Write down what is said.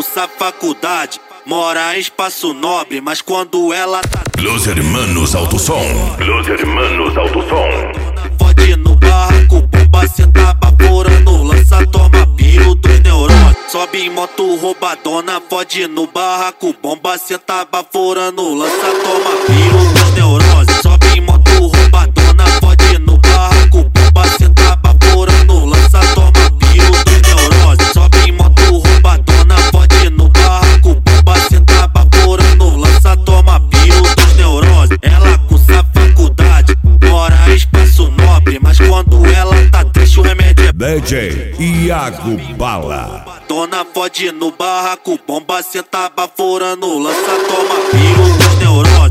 cursa faculdade, mora em Espaço Nobre, mas quando ela tá... Los Hermanos Autosom. Los Hermanos Autosom. Fode no barraco, bomba, senta baforando, lança, toma piro dos neurônios. Sobe em moto roubadona, fode no barraco, bomba, senta baforando, lança, toma piro dos neurônios. Sobe em moto roubadona, fode no barraco, bomba, senta baforando, lança, toma piro dos neurônios. Sobe em moto roubadona, fode no barraco, bomba, senta baforando, lança, toma piro dos neurônios. Ela cursa faculdade, mora em Espaço Nobre, mas quando ela tá triste o remédio é DJ Iago Bala. dona fode no barraco, bomba, senta baforando, lança, toma piro dos neurônios.